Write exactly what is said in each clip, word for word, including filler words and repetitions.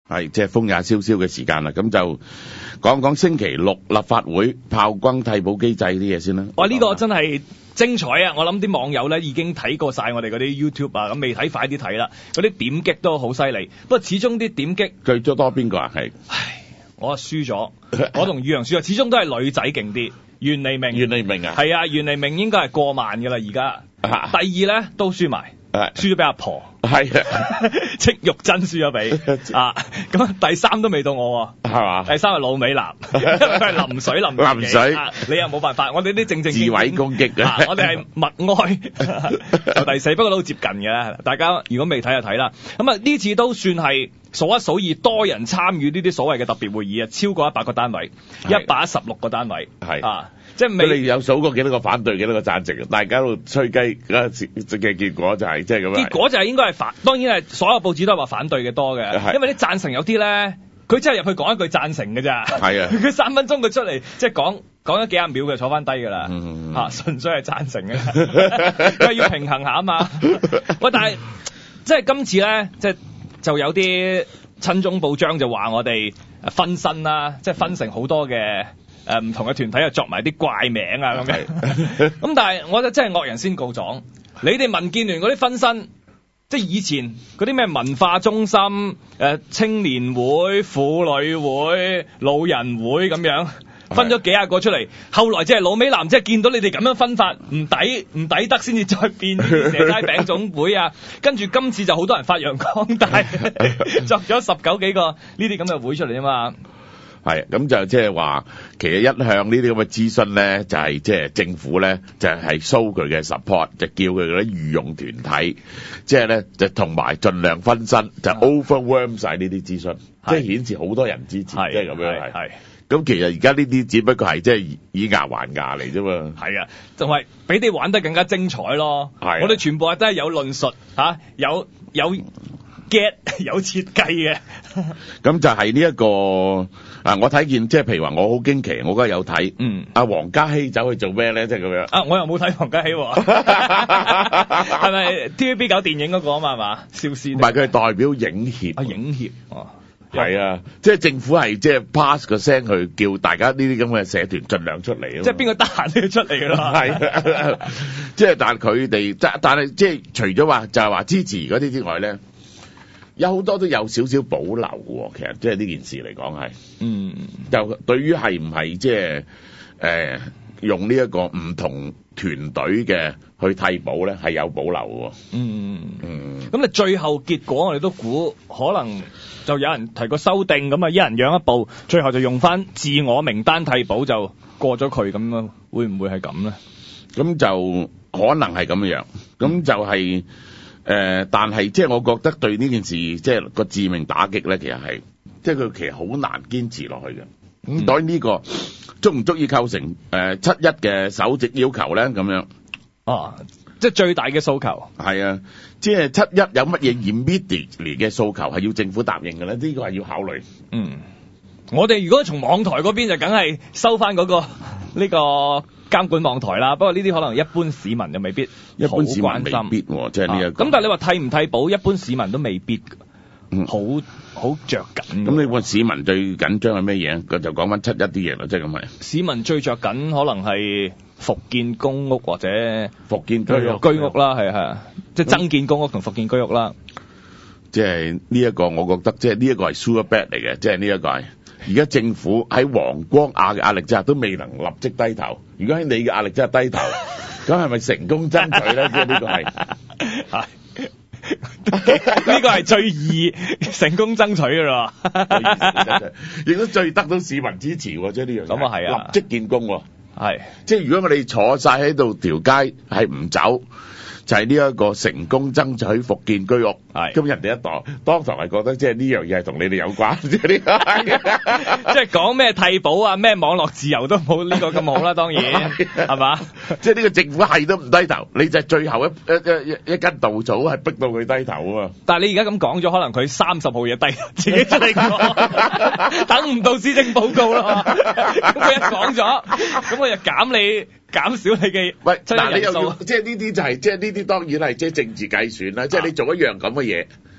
係即係風也蕭蕭嘅時間啦，咁就講講星期六立法會炮轟替補機制啲嘢先啦。 哇！呢個真係精彩啊！我諗啲網友咧已經睇過晒我哋嗰啲 YouTube 啊，咁未睇快啲睇啦。嗰啲點擊都好犀利，不過始終啲點擊最多多邊個啊？係， 唉，我啊輸咗，我同宇陽輸咗，始終都係女仔勁啲。袁黎明， 袁黎明啊， 係啊，袁黎明應該係過萬㗎啦，而家。 啊、 第二咧都輸埋，輸咗俾阿婆， 係啊， 戚玉珍輸咗俾啊，咁第三都未到我喎，係嘛？第三係老美男，因為佢係淋水淋淋水， 啊、你又冇辦法，我哋啲正正自毀攻擊啊，我哋係默哀，第四不過都好接近嘅，大家如果未睇就睇啦。咁啊呢次都算係數一數二多人參與呢啲所謂嘅特別會議啊，超過一百個單位，一百一十六個單位，係啊。即係未，你有數過幾多個反對，幾多個贊成？大家喺度吹雞嘅結果就係即係咁樣。結果就係應該係反，當然係所有報紙都係話反對嘅多嘅，因為啲贊成有啲咧，佢真係入去講一句贊成嘅咋。係啊，佢三分鐘佢出嚟即係講講咗幾廿秒佢坐翻低㗎啦，嚇純粹係贊成嘅，佢要平衡下啊嘛。喂，但係即係今次咧，即係就有啲親中報章就話我哋分身啦，即係分成好多嘅。誒唔同嘅團體又作埋啲怪名啊咁樣，咁但係我覺得真係惡人先告狀。你哋民建聯嗰啲分身，即係以前嗰啲咩文化中心、誒青年會、婦女會、老人會咁樣分咗幾廿個出嚟，後來即係老美男即係見到你哋咁樣分法唔抵唔抵得，先至再變蛇齋餅總會啊。跟住今次就好多人發揚光大，作咗十九幾個呢啲咁嘅會出嚟啊嘛。 係，咁就即係話，其實一向呢啲咁嘅諮詢咧，就係即係政府咧，就係 show 佢嘅 support，就叫佢嗰啲御用團體，即係咧就同埋盡量分身，就 overwhelm 晒呢啲諮詢，即係顯示好多人支持，即係咁樣係。咁其實而家呢啲只不過係即係以牙還牙嚟啫嘛。係啊，就係俾你玩得更加精彩咯。係，我哋全部係都係有論述嚇，有有 get 有設計嘅。咁就係呢一個。啊！我睇見即係譬如話，我好驚奇，我嗰日有睇，嗯，阿黃家禧走去做咩咧？即係咁樣。啊！我又冇睇黃家禧喎，係咪 T V B 搞電影嗰個啊嘛？係嘛？邵氏唔係，佢係代表影協。啊，影協哦，係啊，即係政府係即係 pass 個聲去叫大家呢啲咁嘅社團盡量出嚟。即係邊個得閒都要出嚟㗎啦。係，即係但係佢哋，但但係即係除咗話就係話支持嗰啲之外咧。有好多都有少少保留喎，其實即係呢件事嚟講係，嗯，就對於係唔係即係誒用呢一個唔同團隊嘅去替補咧，係有保留喎。嗯嗯，咁你最後結果我哋都估可能就有人提過修訂，咁啊一人讓一步，最後就用翻自我名單替補就過咗佢咁咯，會唔會係咁咧？咁就可能係咁樣，咁就係、是。誒、呃，但係即係我覺得對呢件事即係個致命打擊咧，其實係即係佢其實好難堅持落去嘅。咁當然呢個足唔足以構成誒、呃、七一嘅首席要求咧？咁樣哦，即係最大嘅訴求係啊，即係七一有乜嘢 immediately 嘅訴求係要政府答應嘅咧？呢、這個係要考慮。嗯，我哋如果從網台嗰邊就梗係收翻嗰、那個呢、這個。監管網台啦，不過呢啲可能一般市民就未必好關心，一般市民未必即係呢一個。咁、啊、但係你話替唔替補，一般市民都未必好好着緊。咁你話市民最緊張係咩嘢？佢就講翻七一啲嘢啦，即係咁係。市民最着緊可能係復建公屋或者復建居屋居屋啦，係係，即係增建公屋同復建居屋啦。即係呢一個，我覺得即係呢一個係 sure bet 嚟嘅，即係呢一個係。而家政府喺黃光亞嘅壓力之下都未能立即低頭，如果喺你嘅壓力之下低頭，咁係咪成功爭取咧？即係呢個係，係呢個係最易成功爭取㗎啦，亦都最得到市民支持喎，即係呢樣。咁啊係啊，立即建功喎，係，即係如果我哋坐晒喺度條街係唔走。就係呢一個成功爭取復建居屋，係咁人哋一當當堂係覺得即係呢樣嘢係同你哋有關，即係呢個，即係講咩替補啊，咩網絡自由都冇呢個咁好啦，當然係嘛？即係呢個政府係都唔低頭，你就係最後一一一一根稻草係逼到佢低頭啊嘛！但係你而家咁講咗，可能佢三十號嘢低自己出嚟講，等唔到施政報告咯。咁佢一講咗，咁我就減你。減少你嘅喂，嗱你又要即係呢啲就係即係呢啲當然係即係政治計算啦，即係你做一樣咁嘅嘢，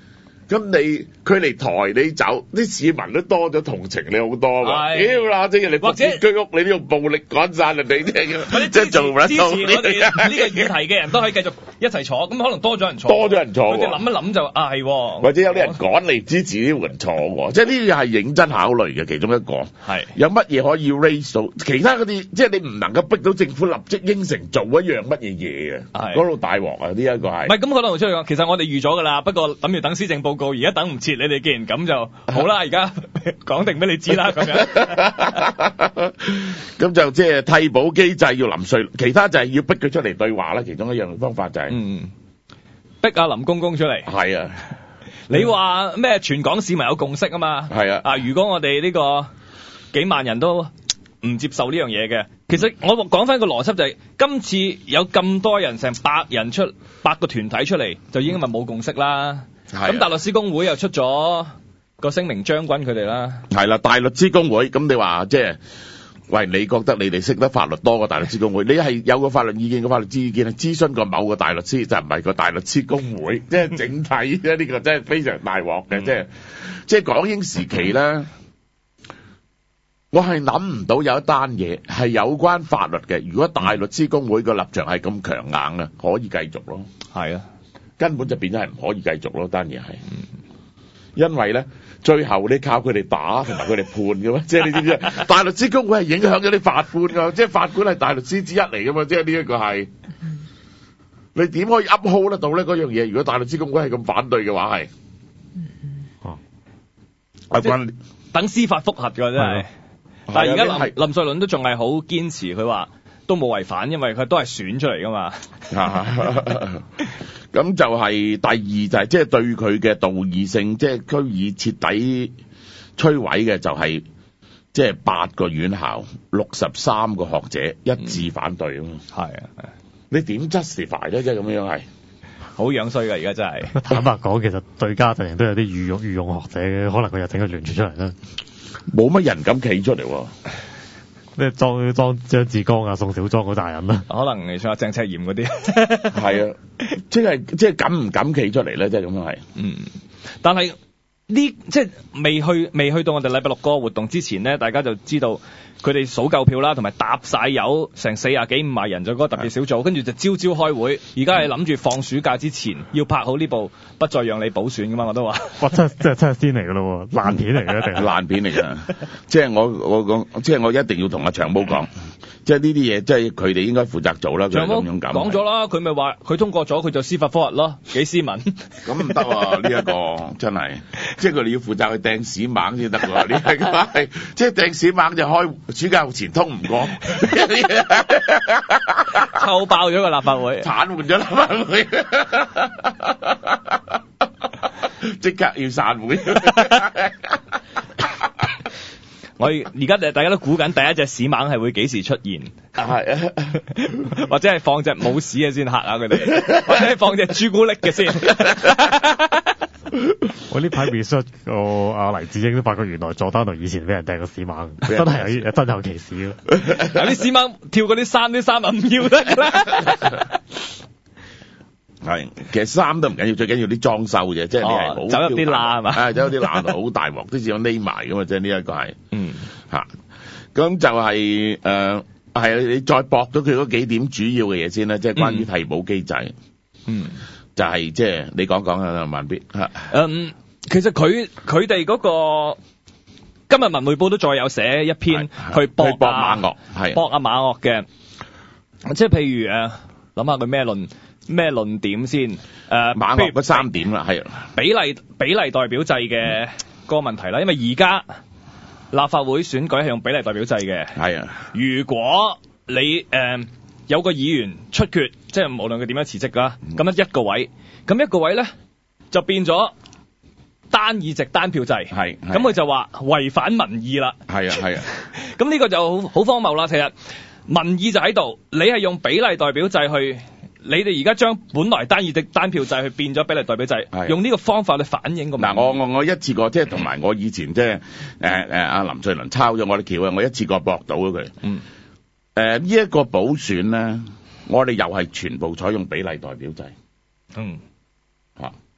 咁你佢嚟抬你走，啲市民都多咗同情你好多㗎。屌啦，即係你或者居屋，你都用暴力趕散人哋，即係即係做唔得到。 支持我哋呢個議題嘅人都可以繼續一齊坐，咁可能多咗人坐， 多咗人坐。 佢哋諗一諗就啊係喎， 或者有啲人趕嚟支持呢個人坐喎，即係呢啲係認真考慮嘅其中一個。係有乜嘢可以 raise 到？其他嗰啲即係你唔能夠逼到政府立即應承做一樣乜嘢嘢啊？嗰度大鑊啊！呢一個係。唔係咁可能出去講，其實我哋預咗㗎啦，不過諗住等施政報告，而家等唔切。你哋既然咁就好啦，而家講定俾你知啦，咁樣。咁就即係替補機制要林瑞，其他就係要逼佢出嚟對話啦。其中一樣方法就係、是，嗯，逼阿林公公出嚟。係啊，你話咩？全港市民有共識啊嘛。係啊。啊，如果我哋呢個幾萬人都唔接受呢樣嘢嘅，其實我講翻個邏輯就係、是，今次有咁多人，成百人出，百個團體出嚟，就已經咪冇共識啦。咁、啊、大律師公會又出咗個聲明將軍佢哋啦，係啦、啊，大律師公會咁你話即係，喂，你覺得你哋識得法律多過大律師公會？你係有個法律意見個法律意見係諮詢過某個大律師，就唔係個大律師公會，即係整體咧呢個真係非常大鑊嘅，即係即係港英時期咧，我係諗唔到有一單嘢係有關法律嘅，如果大律師公會個立場係咁強硬啊，可以繼續咯，係啊。根本就變咗係唔可以繼續咯，單嘢係，因為咧最後你靠佢哋打同埋佢哋判嘅嘛，即係你知唔知？大律師公會係影響咗啲法官㗎，即係法官係大律師之一嚟㗎嘛，即係呢一個係，你點可以 uphold 得到咧嗰樣嘢？如果大律師公會係咁反對嘅話係，哦，阿君等司法覆核㗎真係，但係而家林林瑞麟都仲係好堅持，佢話都冇違反，因為佢都係選出嚟㗎嘛。咁就係第二就係即係對佢嘅道義性，即係區議徹底摧毀嘅就係即係八個院校六十三個學者一致反對啊嘛。係啊，係啊，你點 justify 咧？即係咁樣係好樣衰㗎，而家真係。坦白講，其實對家陣營都有啲御用御用學者嘅，可能佢又整個聯署出嚟啦。冇乜人敢企出嚟喎。咩裝裝張志剛啊、宋小莊嗰大人啦，可能你想下鄭赤炎嗰啲，係啊，即係即係敢唔敢企出嚟咧？即係咁樣係，嗯，但係呢即係未去未去到我哋禮拜六個活動之前咧，大家就知道佢哋數夠票啦，同埋搭晒油成四廿幾五廿人，就嗰個特別小組，跟住就朝朝開會。而家係諗住放暑假之前要拍好呢部不再讓你補選噶嘛，我都話，哇，真係真係真係先嚟噶咯，爛片嚟嘅，一定係爛片嚟㗎。即係我我講，即係我一定要同阿長毛講。即係呢啲嘢，即係佢哋應該負責做啦。長毛講咗啦，佢咪話佢通過咗，佢就司法覆核咯，幾斯文。咁唔得喎，呢一個真係，即係佢哋要負責去掟屎猛先得喎。呢係係，即係掟屎猛就開暑假前通唔過，抽爆咗個立法會，癱瘓咗立法會，即刻要散會。我而家大家都估緊第一隻屎猛係會幾時出現，係啊，或者係放隻冇屎嘅先嚇下佢哋，或者係放隻朱古力嘅先。我呢排 research 個阿黎智英都發覺原來佐丹奴以前俾人掟個屎猛，真係有真有其事咯。有啲屎猛跳嗰啲山，啲衫啊唔要得㗎啦。係，其實衫都唔緊要，最緊要啲裝修啫，即係你係好走入啲罅係嘛，係走入啲罅度好大鑊，啲字我匿埋㗎嘛，即係呢一個係，嗯嚇，咁就係誒係你再駁咗佢嗰幾點主要嘅嘢先啦，即係關於替補機制，嗯，就係即係你講講啊，慢必嚇，嗯，其實佢佢哋嗰個今日文匯報都再有寫一篇去駁駁馬岳，係駁阿馬岳嘅，即係譬如誒諗下佢咩論。咩論點先？誒、呃，馬岳嗰三點啦，係比例比例代表制嘅個問題啦。因為而家立法會選舉係用比例代表制嘅。係啊，如果你誒、呃、有個議員出缺，即係無論佢點樣辭職啦，咁樣一個位，咁一個位咧就變咗單議席單票制。係，咁佢就話違反民意啦。係啊，係啊，咁呢個就好好荒謬啦。其實民意就喺度，你係用比例代表制去。你哋而家將本來單議席單票制去變咗比例代表制，用呢個方法去反映個民意。嗱，我我我一次過即係同埋我以前即係誒誒阿林瑞麟抄咗我啲橋啊，我一次過駁到咗佢。嗯。誒呢一個補選咧，我哋又係全部採用比例代表制。嗯。嚇、啊，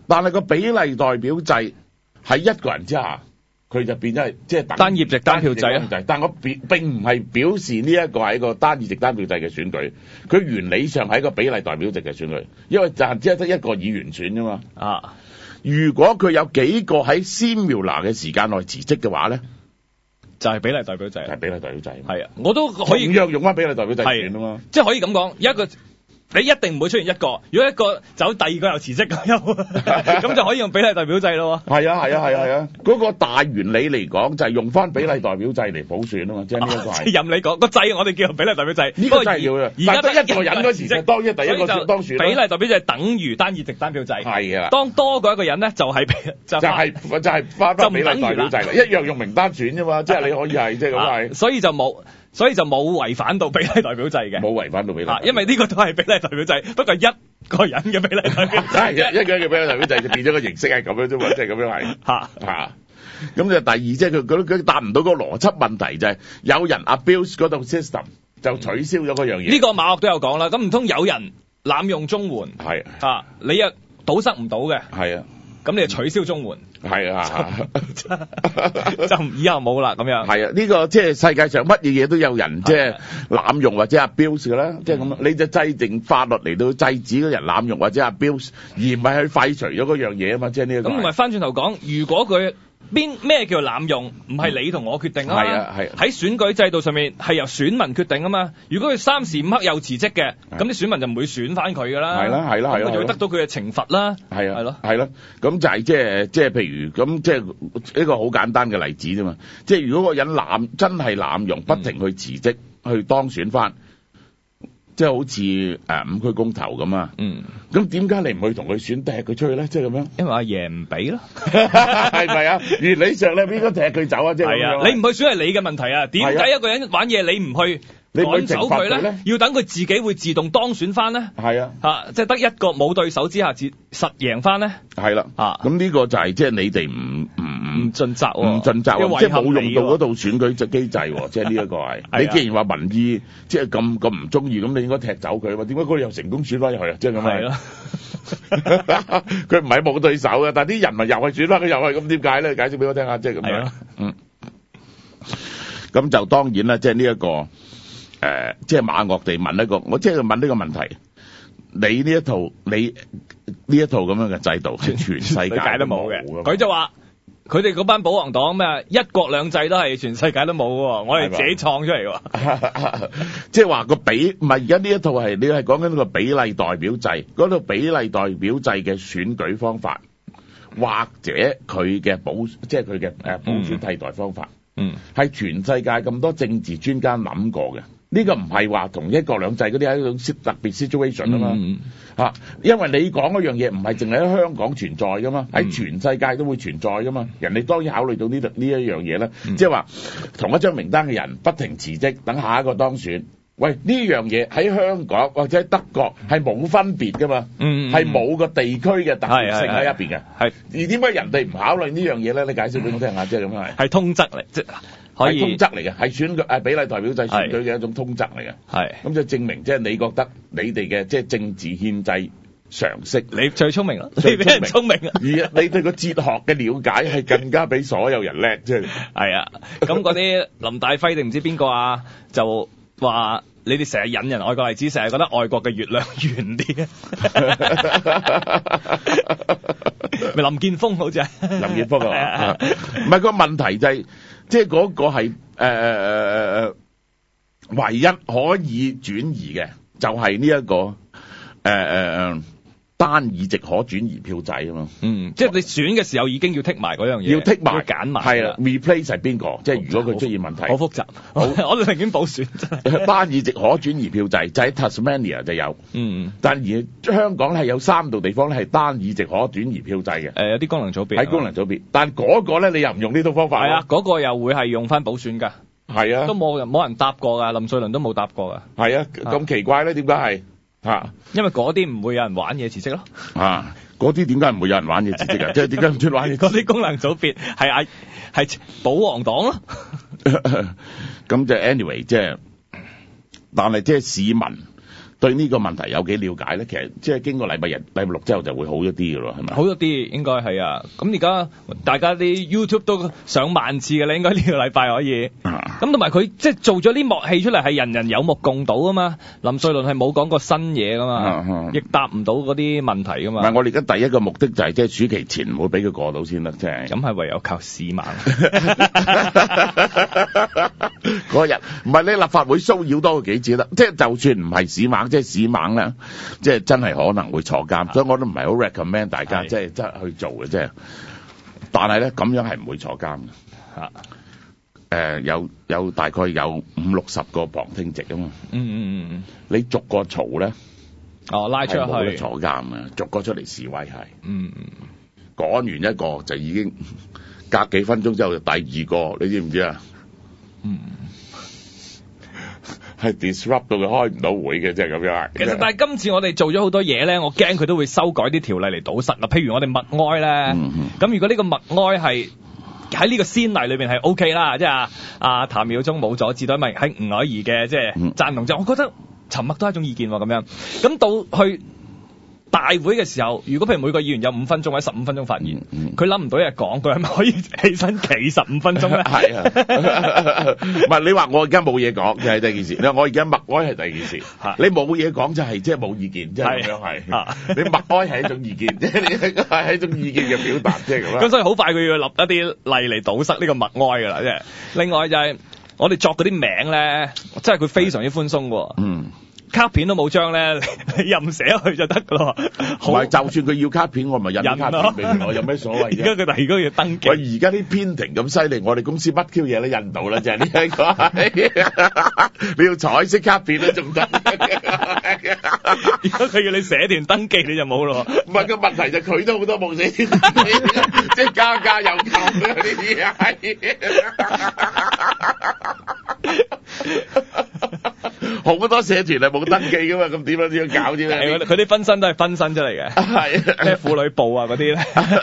但係個比例代表制喺一個人之下，佢就變咗係即係等單議席單票制啊。 但我表並唔係表示呢一個係一個單議席單票制嘅選舉，佢原理上係一個比例代表制嘅選舉，因為就係只係得一個議員選啫嘛。 啊， 如果佢有幾個喺先苗拿嘅時間內辭職嘅話咧， 就係比例代表制， 就係比例代表制。 係啊，我都可以同樣用翻比例代表制選啊嘛， 即係可以咁講，一個。你一定唔會出現一個，如果一個走，第二個又辭職咁就可以用比例代表制咯。 係啊係啊係啊係啊，嗰個大原理嚟講就係用翻比例代表制嚟補選啊嘛，即係呢一個係。 任你講個制，我哋叫做比例代表制。 呢個真係要嘅。而家得一個人嗰時就當一第一個當選。 比例代表制等於單議席單票制。 係啊。當多過一個人咧，就係就係就係翻翻比例代表制啦，一樣用名單選啫嘛，即係你可以係即係咁係。 所以就冇。所以就冇違反到比例代表制嘅， 冇違反到比例， 因為呢個都係比例代表制，不過一個人嘅比例代表制， 係一個人嘅比例代表制就變咗個形式係咁樣啫嘛，即係咁樣係嚇嚇。咁就第二即係佢佢佢答唔到個邏輯問題就係有人 abuse 嗰套 system 就取消咗嗰樣嘢。呢、 嗯、個馬學都有講啦，咁唔通有人濫用綜援係啊？你又堵塞唔到嘅係啊？咁你就取消綜援係啊，就以後冇啦咁樣。係啊， 呢個即係世界上乜嘢嘢都有人即係濫用或者 abuse 嘅啦，即係咁。你就制定法律嚟到制止嗰人濫用或者 abuse，而唔係去廢除咗嗰樣嘢啊嘛，即係呢一個。 咁唔係翻轉頭講，如果佢邊咩叫濫用？唔係你同我決定啊嘛。係啊係。喺選舉制度上面係由選民決定啊嘛。如果佢三時五刻又辭職嘅，咁啲選民就唔會選翻佢噶啦。係啦係啦係啦。咁就會得到佢嘅懲罰啦。係啊係咯係咯。咁就係即係即係譬如咁即係一個好簡單嘅例子啫嘛。即係如果個人濫真係濫用，不停去辭職、嗯、去當選翻。即係好似誒、呃、五區公投咁啊，嗯，咁點解你唔去同佢選踢佢出去咧？即係咁樣，因為阿爺唔俾咯，係咪啊？原理上咧應該踢佢走啊，即係咁樣。你唔去選係你嘅問題啊？點解一個人玩嘢你唔去趕走佢咧？要等佢自己會自動當選翻咧？係啊，嚇、啊，即係得一個冇對手之下，自實贏翻咧？係啦，啊，咁呢個就係即係你哋唔唔唔盡責喎，唔盡責喎，即係冇用到嗰度選舉機制喎，即係呢一個係。你既然話民意即係咁咁唔中意，咁你應該踢走佢啊嘛？點解嗰度又成功選翻入去啊？即係咁係咯，佢唔係冇對手嘅，但係啲人咪又係選翻佢又係咁，點解咧？解釋俾我聽下，即係咁樣。嗯，咁就當然啦，即係呢一個誒，即係馬岳地問一個，我即係問呢個問題。你呢一套你呢一套咁樣嘅制度係全世界都冇嘅，佢就話佢哋嗰班保皇黨咩一國兩制都係全世界都冇嘅，我哋自己創出嚟嘅。即係話個比唔係而家呢一套係你係講緊個比例代表制，嗰套比例代表制嘅選舉方法，或者佢嘅補即係佢嘅誒補選替代方法，嗯，係全世界咁多政治專家諗過嘅。呢個唔係話同一國兩制嗰啲係一種特別 situation 啊嘛，嗯啊，因為你講嗰樣嘢唔係淨係喺香港存在噶嘛，喺、嗯、全世界都會存在噶嘛，人哋當然考慮到呢度呢一樣嘢啦，即係話同一張名單嘅人不停辭職，等下一個當選，喂呢樣嘢喺香港或者喺德國係冇分別噶嘛，係冇個地區嘅特殊性喺入邊嘅，係而點解人哋唔考慮呢樣嘢咧？你解釋俾我聽下，即係咁係，係通則嚟，即係通則嚟嘅，係選舉誒比例代表制選舉嘅一種通則嚟嘅，係咁就證明即係你覺得你哋嘅即係政治憲制常識，你最聰明啦，你比人聰明啊，而你對個哲學嘅了解係更加比所有人叻，即係係啊，咁嗰啲林大輝定唔知邊個啊，就話你哋成日引人外國例子，成日覺得外國嘅月亮圓啲咪林建峰好似係林建峰啊，唔係個問題就係。即係嗰個係誒誒誒唯一可以轉移嘅，就係呢一個誒誒誒單議席可轉移票制啊嘛。嗯，即係你選嘅時候已經要剔埋嗰樣嘢，要剔埋揀埋。係啦 ，replace 係邊個？即係如果佢出現問題，好複雜。好，我哋寧願補選真係。單議席可轉移票制就喺 Tasmania 就有。嗯，但而香港係有三度地方咧係單議席可轉移票制嘅。誒，有啲功能組別喺功能組別，但嗰個咧你又唔用呢套方法。係啊，嗰個又會係用翻補選㗎。係啊，都冇人冇人答過㗎，林瑞麟都冇答過㗎。係啊，咁奇怪咧？點解係？啊，因為嗰啲唔會有人玩嘢辭職咯。啊，嗰啲點解唔會有人玩嘢辭職啊？即係點解唔出玩嘢？嗰啲功能組別係啊係保皇黨咯。咁就 anyway 即係，但係即係市民對呢個問題有幾了解咧？其實即係經過禮拜日、禮拜六之後就會好一啲嘅咯，係咪？ 好咗啲應該係啊。咁而家大家啲 YouTube 都上萬次嘅咧，應該呢個禮拜可以。咁同埋佢即係做咗啲幕戲出嚟係人人有目共睹啊嘛。林瑞麟係冇講過新嘢噶嘛，亦答唔到嗰啲問題噶嘛。 唔係，我哋而家第一個目的就係即係暑期前唔會俾佢過到先得，即係。咁係唯有靠市盲。 嗰日唔係你立法會騷擾多佢幾次啦，即係就算唔係市盲，即係市盲咧，即係真係可能會坐監，所以我都唔係好 recommend 大家即係真係去做嘅，即係。但係咧咁樣係唔會坐監嘅。嚇。誒有有大概有五六十個旁聽席啊嘛。嗯嗯嗯嗯。你逐個嘈咧， 哦拉出去冇得坐監啊！逐個出嚟示威係。嗯嗯。講完一個就已經隔幾分鐘之後就第二個，你知唔知啊？嗯。係 disrupt 到佢開唔到會嘅，即係咁樣。 其實但係今次我哋做咗好多嘢咧，我驚佢都會修改啲條例嚟堵塞啦。譬如我哋默哀咧，咁、嗯嗯、如果呢個默哀係喺呢個先例裏邊係 O K 啦，即係啊啊譚耀宗冇阻止到，咪喺吳靄儀嘅即係贊同，就我覺得沉默都係一種意見喎。咁樣咁到去大會嘅時候，如果譬如每個議員有五分鐘或者十五分鐘發言，佢諗唔到嘢講，佢係咪可以起身企十五分鐘咧？係啊，唔係你話我而家冇嘢講就係第二件事，你話我而家默哀係第二件事，你冇嘢講就係即係冇意見，即係咁樣係。你默哀係一種意見，即係你係一種意見嘅表達，即係咁樣。 咁所以好快佢要立一啲例嚟堵塞呢個默哀㗎啦，即係。另外就係我哋作嗰啲名咧，真係佢非常之寬鬆喎。嗯。卡片都冇張咧，你任寫去就得噶咯。 唔係，就算佢要卡片，我咪印卡片俾佢，我有咩所謂啫？ 而家佢第二個要登記。 喂，而家啲編庭咁犀利，我哋公司乜 Q 嘢都印到啦，就係呢一個。你要彩色卡片都仲得。 如果佢要你寫段登記，你就冇咯。 唔係，個問題就佢都好多冇寫，即係家家有求呢啲係。好多社團係冇登記噶嘛，咁點樣點樣搞啫？ 佢啲分身都係分身出嚟嘅，係咩婦女部啊嗰啲咧？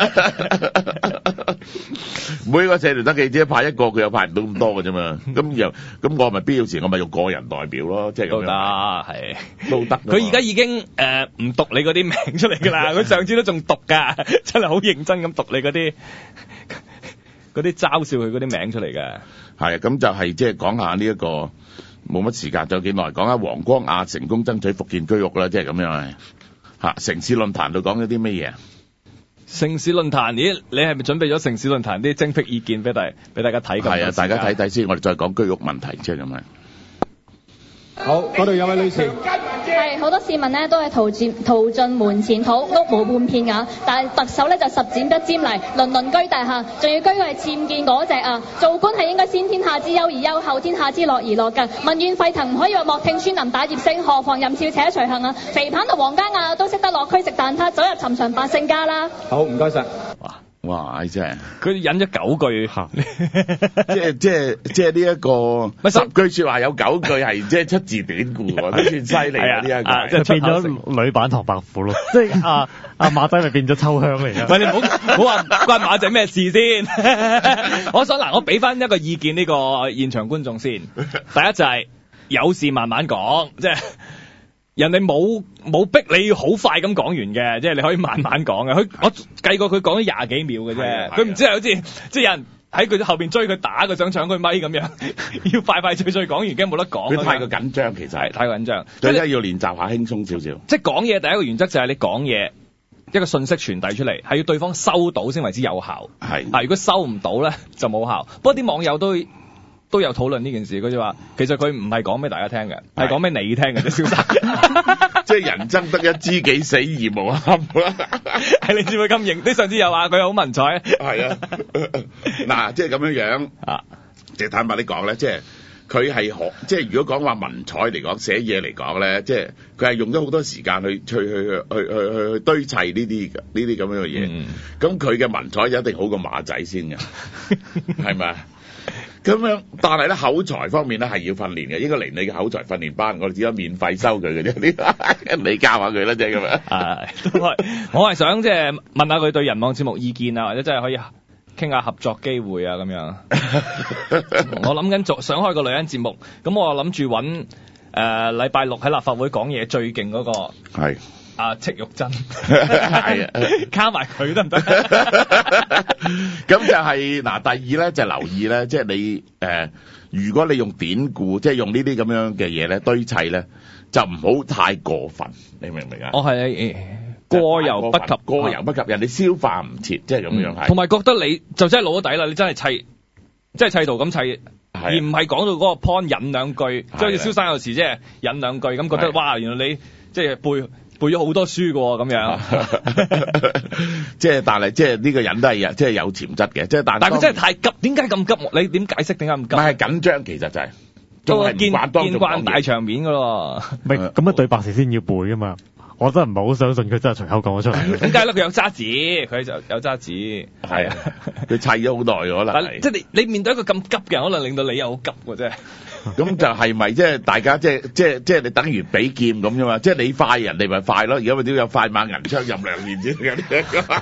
每個社團登記只派一個，佢又派唔到咁多嘅啫嘛。咁又咁我咪必要時我咪用個人代表咯，即係咁樣。都得係，都得。 佢而家已經誒唔、呃、讀你嗰啲名出嚟㗎啦，佢上次都仲讀㗎，真係好認真咁讀你嗰啲嗰啲嘲笑佢嗰啲名出嚟嘅。 係咁就係即係講下呢、這、一個。冇乜時間，仲有幾耐？講下黃光亞成功爭取復建居屋啦，即係咁樣嚇。城市論壇度講咗啲咩嘢？ 城市論壇，咦？你係咪準備咗城市論壇啲精闢意見俾大俾大家睇？ 係啊，大家睇睇先，我哋再講居屋問題，即係咁樣。 好，嗰度有位女士。係好多市民呢都係淘盡淘盡門前土，屋無半片瓦。但係特首呢就十剪不沾泥，輪輪居大廈，仲要居佢係僭建嗰隻啊！做官係應該先天下之憂而憂，後天下之樂而樂㗎。民怨沸騰，唔可以話莫聽穿林打葉聲，何況任俏且隨行啊！肥彭同黃家亞都識得落區食蛋撻，走入尋常百姓家啦。 好，唔該晒。 哇！真係佢引咗九句， 即係即係即係呢一個十句説話有九句係即係出自典故喎，都算犀利啊！呢一個即係變咗女版唐伯虎咯，即係阿阿馬仔咪變咗秋香嚟嘅。 喂，你唔好唔好話關馬仔咩事先。我想嗱，我俾翻一個意見呢個現場觀眾先。第一就係有事慢慢講，即係。人哋冇冇逼你好快咁講完嘅，即係你可以慢慢講嘅。佢我計過佢講咗廿幾秒嘅啫，佢唔知係好似即係有人喺佢後邊追佢打，佢想搶佢咪咁樣，要快快脆脆講完，驚冇得講。 佢太過緊張，其實係太過緊張， 所以要練習下輕鬆少少。 即係講嘢第一個原則就係你講嘢一個信息傳遞出嚟，係要對方收到先為之有效。係啊，如果收唔到咧就冇效。不過啲網友都。都有討論呢件事，佢就話其實佢唔係講俾大家聽嘅，係講俾你聽嘅啫，蕭生。 即係人爭得一知己死而無憾啦。 係你知唔知咁型？你上次又話佢好文采。係啊， 嗱，即係咁樣樣啊。即係坦白啲講咧，即係佢係學，即係如果講話文采嚟講，寫嘢嚟講咧，即係佢係用咗好多時間去去去去去去去堆砌呢啲呢啲咁樣嘅嘢。咁佢嘅文采就一定好過馬仔先嘅，係咪？咁樣，但係咧口才方面咧係要訓練嘅，應該嚟你嘅口才訓練班，我哋只有免費收佢嘅啫，你教下佢啦，即係咁樣。 係，我係想即係問下佢對人網節目意見啊，或者真係可以傾下合作機會啊咁樣。我諗緊做想開個女人節目，咁我諗住揾誒禮拜六喺立法會講嘢最勁嗰個係阿戚玉珍， 係啊， 加埋佢得唔得？ 咁就係嗱，第二咧就留意咧，即係你誒，如果你用典故，即係用呢啲咁樣嘅嘢咧堆砌咧，就唔好太過分，你明唔明啊？ 我係過猶不及， 過猶不及，人哋消化唔切，即係咁樣係。 同埋覺得你就真係攞咗底啦，你真係砌，即係砌圖咁砌。而唔係講到嗰個 point 引兩句，即係好似蕭生有時即係引兩句咁，覺得哇，原來你即係背背咗好多書㗎喎咁樣。 即係但係即係呢個人都係即係有潛質嘅，即係但係。但係佢真係太急，點解咁急？你點解釋點解咁急？ 唔係緊張，其實就係都係見見慣大場面㗎咯。 唔係咁啊，對白時先要背㗎嘛。我真係唔係好相信佢真係隨口講咗出嚟。 點解咧？佢有揸紙，佢就有揸紙。 係啊，佢砌咗好耐可能。 即係你你面對一個咁急嘅人，可能令到你又好急喎，真係。 咁就係咪即係大家即係即係即係你等於比劍咁啫嘛？即係你快，人哋咪快咯。而家咪都有快馬銀槍任兩年先有啲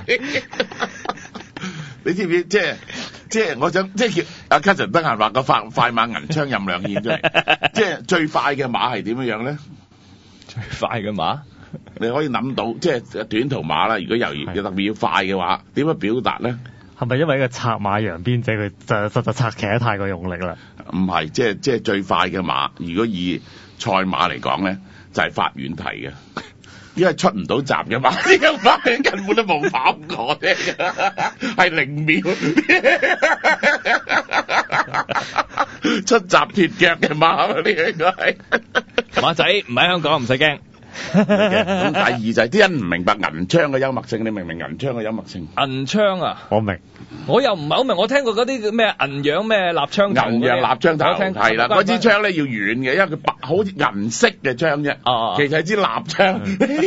你知唔知？即係即係我想即係叫阿 Cousin 得閒畫個快快馬銀槍任兩年出嚟。即係最快嘅馬係點樣樣咧？ 最快嘅馬？ 你可以諗到，即係短途馬啦。如果猶豫特別要快嘅話，點樣表達咧？ 係咪因為一個策馬揚鞭者佢就實在策騎得太過用力啦？ 唔係，即係即係最快嘅馬。如果以賽馬嚟講咧，就係發遠蹄嘅，因為出唔到閘嘅馬，呢個馬根本都冇跑過啫，係零秒出閘脫腳嘅馬，呢個係馬仔唔喺香港唔使驚。 咁第二就係啲人唔明白銀槍嘅幽默性，你明唔明銀槍嘅幽默性？ 銀槍啊， 我明， 我又唔係好明。我聽過嗰啲咩銀樣咩立槍頭， 銀樣立槍頭係啦，嗰支槍咧要遠嘅，因為佢白好似銀色嘅槍啫。哦，其實係支蠟槍。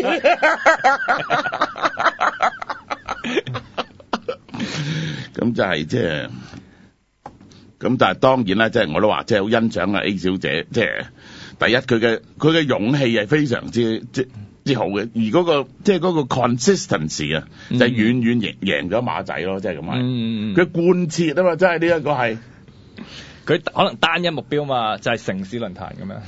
咁就係即係，咁但係當然啦，即係我都話，即係好欣賞啊 A 小姐，即係。第一，佢嘅佢嘅勇氣係非常之之之好嘅，而嗰個即係嗰個 consistency 啊，就係遠遠贏贏咗馬仔咯，即係咁係。佢貫徹啊嘛，真係呢一個係佢可能單一目標嘛，就係城市論壇咁樣。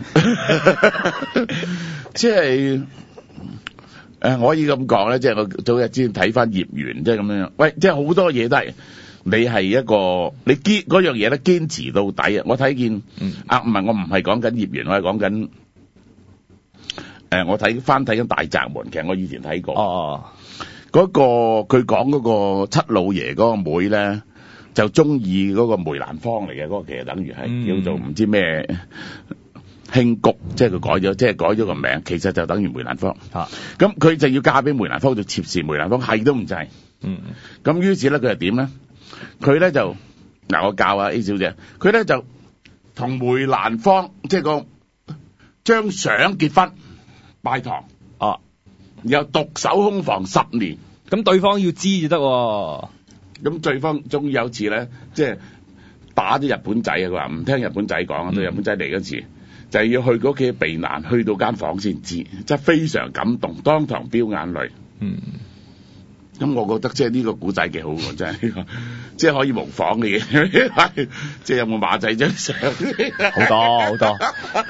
即係誒，我可以咁講咧，即係我早日之前睇翻葉原，即係咁樣。喂，即係好多嘢都係。你係一個你堅嗰樣嘢咧，堅持到底啊！我睇見、嗯、啊，唔係我唔係講緊葉原，我係講緊誒，我睇翻睇緊大宅門，其實我以前睇過。哦，嗰、嗰個佢講嗰個七老爺嗰個妹咧，就中意嗰個梅蘭芳嚟嘅，嗰、嗰個其實等於係、嗯、叫做唔知咩興谷，即係佢改咗，即係改咗個名，其實就等於梅蘭芳。啊，咁佢就要嫁俾梅蘭芳，就妾侍梅蘭芳，係都唔制。嗯，咁於是咧，佢係點咧？佢咧就嗱，我教下 A 小姐，佢咧就同梅蘭芳即係個張相結婚拜堂，哦，然後獨守空房十年， 咁對方要知就得， 咁對方終於有次咧，即係打咗日本仔啊！佢話唔聽日本仔講，對日本仔嚟嗰次就係要去佢屋企避難，去到間房先知，即係非常感動，當堂飆眼淚。嗯。咁我覺得即係呢個古仔幾好喎，真係，即係可以模仿嘅嘢，即係有冇馬仔張相？ 好多好多。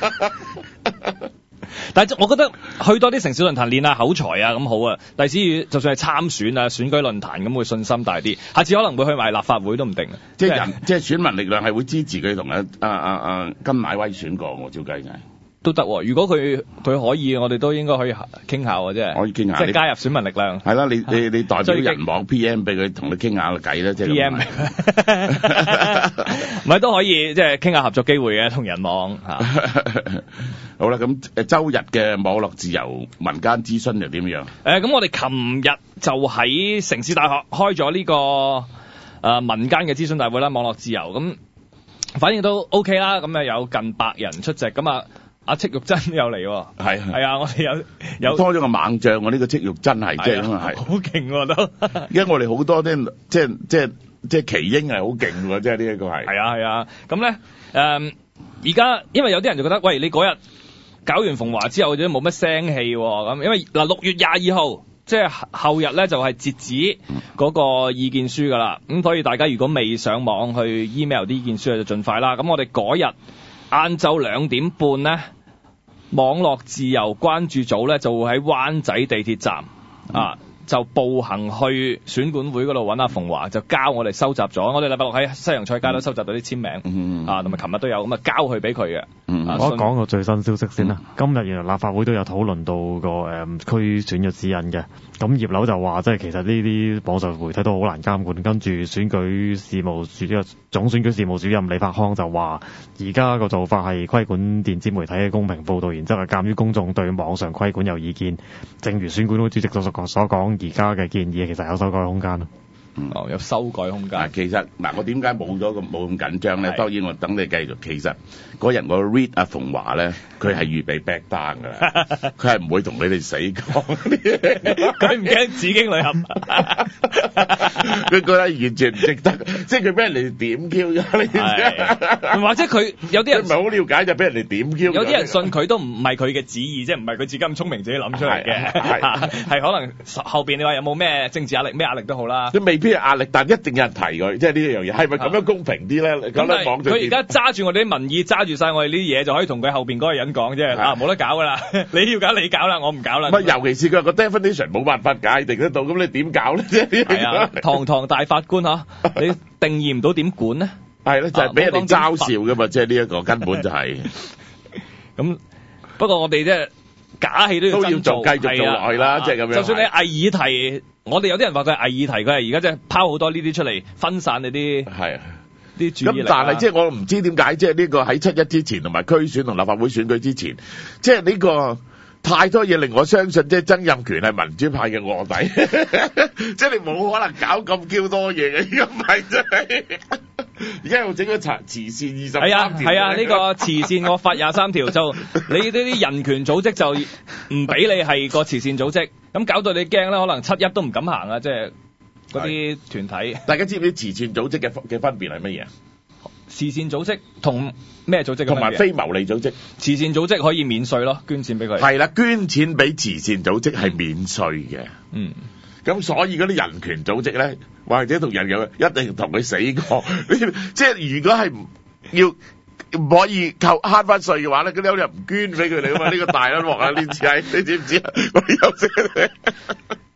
但係我覺得去多啲城市論壇練下口才啊，咁好啊。第時就算係參選啊、選舉論壇咁，會信心大啲。下次可能會去埋立法會都唔定。 即係人，即係選民力量係會支持佢同阿阿阿阿金乃威選過，我照計就係。 都得喎，如果佢佢可以，我哋都應該可以傾下喎，即係可以傾下，即係加入選民力量。 係啦，你你你代表人網 P M 俾佢同你傾下個偈啦，即係 P M 唔係都可以，即係傾下合作機會嘅同人網嚇。 好啦，咁誒周日嘅網絡自由民間諮詢又點樣？ 誒，咁我哋琴日就喺城市大學開咗呢個誒民間嘅諮詢大會啦，網絡自由咁，反應都 OK 啦，咁啊有近百人出席，咁啊。阿戚玉珍又嚟喎，係係啊！我哋有有拖咗個猛將，我呢個戚玉珍係即係咁啊，係好勁喎都。 因為我哋好多啲即係即係即係奇英係好勁喎，即係呢一個係。 係啊係啊，咁咧誒，而家因為有啲人就覺得，喂，你嗰日搞完鳳華之後，都冇乜聲氣喎，咁因為嗱六月廿二號，即係後日咧就係截止嗰個意見書㗎啦。咁所以大家如果未上網去 email 啲意見書，就盡快啦。咁我哋嗰日晏晝兩點半咧。 網絡自由關注組咧就會喺灣仔地鐵站啊。就步行去選管會嗰度揾阿馮華，就交我哋收集咗。我哋禮拜六喺西洋菜街都收集到啲簽名，嗯、啊，同埋琴日都有咁啊，交去俾佢嘅。 我講個最新消息先啦。嗯、今日原來立法會都有討論到個誒、嗯、區選嘅指引嘅。咁葉劉就話，即係其實呢啲網上媒體都好難監管。跟住選舉事務處呢個總選舉事務主任李柏康就話，而家個做法係規管電子媒體嘅公平報導，然之後係鑑於公眾對網上規管有意見，正如選管會主席所所講。而家嘅建議其實有修改空間咯。 哦，有修改空間。 其實嗱，我點解冇咗咁冇咁緊張咧？當然我等你繼續。其實嗰日我 read 阿馮華咧，佢係預備 back down 㗎啦，佢係唔會同你哋死講。 佢唔驚紫荊女俠， 佢覺得完全唔值得，即係佢俾人哋點 Q 咗，你知唔知？ 或者佢有啲人唔係好了解就俾人哋點 Q。 有啲人信佢都唔係佢嘅旨意，即係唔係佢自己咁聰明自己諗出嚟嘅，係可能後邊你話有冇咩政治壓力、咩壓力都好啦。 佢未必有壓力，但一定有人提佢，即係呢一樣嘢係咪咁樣公平啲咧？咁樣講佢而家揸住我哋啲民意，揸住晒我哋呢啲嘢，就可以同佢後邊嗰個人講啫。啊，冇得搞噶啦！你要搞你搞啦，我唔搞啦。 尤其是佢個 definition 冇辦法界定得到，咁你點搞咧？ 係啊，堂堂大法官嚇，你定義唔到點管咧？ 係咯，就係俾人哋嘲笑噶嘛，即係呢一個根本就係。咁不過我哋即係假戲都要都要做，繼續做落去啦，即係咁樣。 就算你偽議題，我哋有啲人話佢係偽議題，佢係而家即係拋好多呢啲出嚟，分散你啲係啲注意力。 咁但係即係我唔知點解，即係呢個喺七一之前同埋區選同立法會選舉之前，即係呢個太多嘢令我相信，即係曾蔭權係民主派嘅臥底，即係你冇可能搞咁 Q 多嘢嘅，如果唔係真係。而家又整咗慈善二十三條，係啊係啊，呢、呢個慈善惡法廿三條就你呢啲人權組織就唔俾你係個慈善組織，咁搞到你驚啦，可能七一都唔敢行啊！即係嗰啲團體。 大家知唔知慈善組織嘅嘅分別係乜嘢？ 慈善組織同咩組織？ 同埋非牟利組織。 慈善組織可以免稅咯，捐錢俾佢。 係啦，捐錢俾慈善組織係免稅嘅。嗯。咁所以嗰啲人權組織咧，或者同人有一定同佢死過，即係如果係要唔可以扣慳翻稅嘅話咧，嗰啲有人唔捐俾佢哋啊嘛，呢個大一鑊啊！呢次係你知唔知啊？我有識